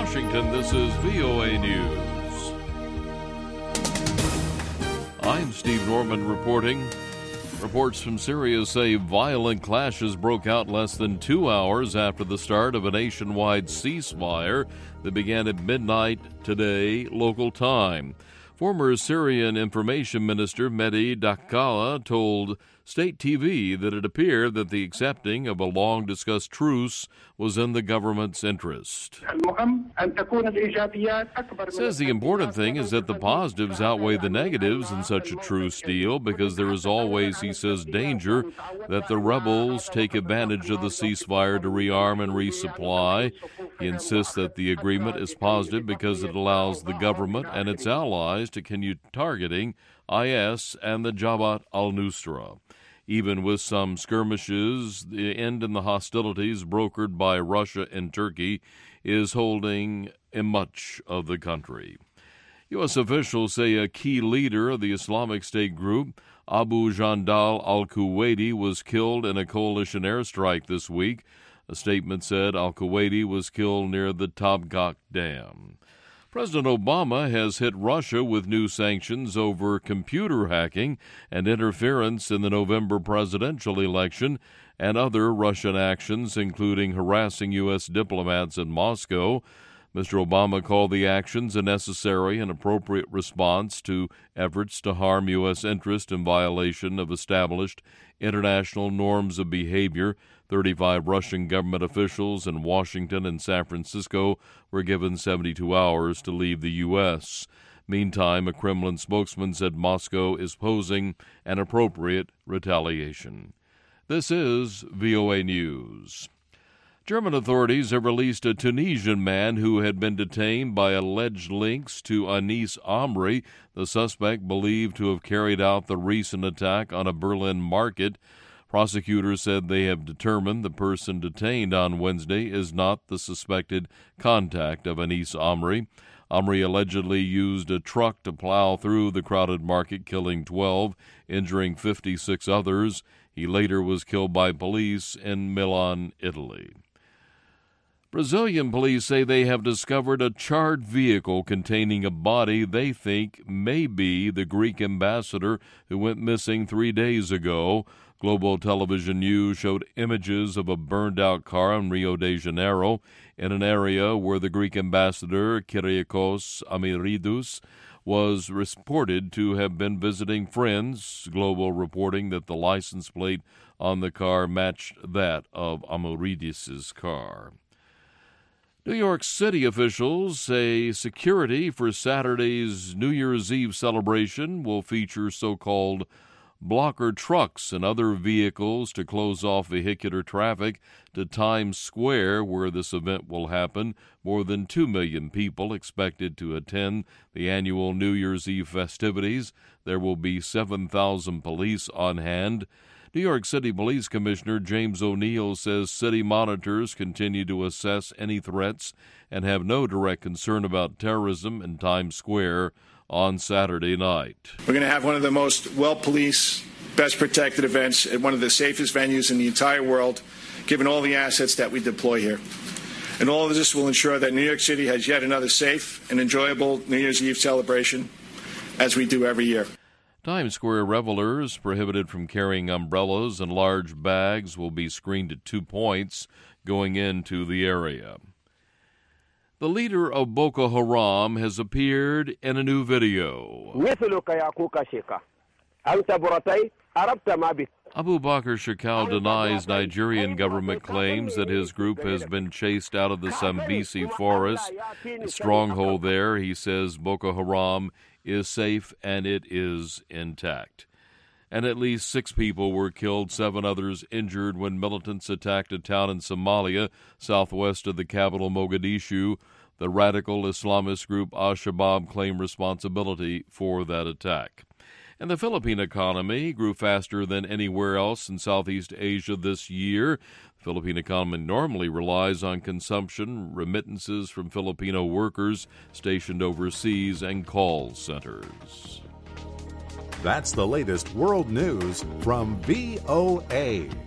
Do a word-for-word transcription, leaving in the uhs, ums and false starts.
Washington, this is V O A News. I'm Steve Norman reporting. Reports from Syria say violent clashes broke out less than two hours after the start of a nationwide ceasefire that began at midnight today, local time. Former Syrian Information Minister Mehdi Dakkala told State T V that it appeared that the accepting of a long-discussed truce was in the government's interest. Says the important thing is that the positives outweigh the negatives in such a truce deal because there is always, he says, danger that the rebels take advantage of the ceasefire to rearm and resupply. He insists that the agreement is positive because it allows the government and its allies to continue targeting I S and the Jabhat al-Nusra. Even with some skirmishes, the end in the hostilities brokered by Russia and Turkey is holding in much of the country. U S officials say a key leader of the Islamic State group, Abu Jandal al-Kuwaiti, was killed in a coalition airstrike this week. A statement said al-Kuwaiti was killed near the Tabgak Dam. President Obama has hit Russia with new sanctions over computer hacking and interference in the November presidential election and other Russian actions, including harassing U S diplomats in Moscow. Mister Obama called the actions a necessary and appropriate response to efforts to harm U S interest in violation of established international norms of behavior. thirty-five Russian government officials in Washington and San Francisco were given seventy-two hours to leave the U S. Meantime, a Kremlin spokesman said Moscow is posing an appropriate retaliation. This is V O A News. German authorities have released a Tunisian man who had been detained by alleged links to Anis Amri, the suspect believed to have carried out the recent attack on a Berlin market. Prosecutors said they have determined the person detained on Wednesday is not the suspected contact of Anis Amri. Amri allegedly used a truck to plow through the crowded market, killing twelve, injuring fifty-six others. He later was killed by police in Milan, Italy. Brazilian police say they have discovered a charred vehicle containing a body they think may be the Greek ambassador who went missing three days ago. Global Television News showed images of a burned-out car in Rio de Janeiro in an area where the Greek ambassador, Kyriakos Amiridous, was reported to have been visiting friends. Global reporting that the license plate on the car matched that of Amiridous' car. New York City officials say security for Saturday's New Year's Eve celebration will feature so-called blocker trucks and other vehicles to close off vehicular traffic to Times Square, where this event will happen. More than two million people expected to attend the annual New Year's Eve festivities. There will be seven thousand police on hand. New York City Police Commissioner James O'Neill says city monitors continue to assess any threats and have no direct concern about terrorism in Times Square on Saturday night. We're going to have one of the most well-policed, best-protected events at one of the safest venues in the entire world, given all the assets that we deploy here. And all of this will ensure that New York City has yet another safe and enjoyable New Year's Eve celebration, as we do every year. Times Square revelers prohibited from carrying umbrellas and large bags will be screened at two points going into the area. The leader of Boko Haram has appeared in a new video. Abu Bakr Shekau denies Nigerian government claims that his group has been chased out of the Sambisi forest, a stronghold there. He says Boko Haram is safe and it is intact. And at least six people were killed, seven others injured when militants attacked a town in Somalia, southwest of the capital Mogadishu. The radical Islamist group Al-Shabaab claimed responsibility for that attack. And the Philippine economy grew faster than anywhere else in Southeast Asia this year. The Philippine economy normally relies on consumption, remittances from Filipino workers stationed overseas, and call centers. That's the latest world news from V O A.